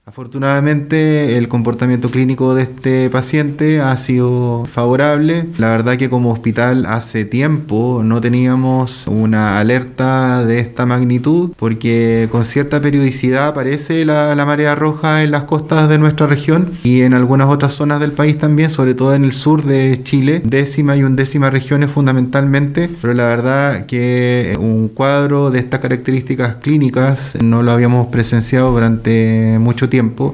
Afortunadamente, el comportamiento clínico de este paciente ha sido favorable. La verdad que como hospital hace tiempo no teníamos una alerta de esta magnitud porque con cierta periodicidad aparece la marea roja en las costas de nuestra región y en algunas otras zonas del país también, sobre todo en el sur de Chile, décima y undécima regiones fundamentalmente, pero la verdad que un cuadro de estas características clínicas no lo habíamos presenciado durante mucho tiempo.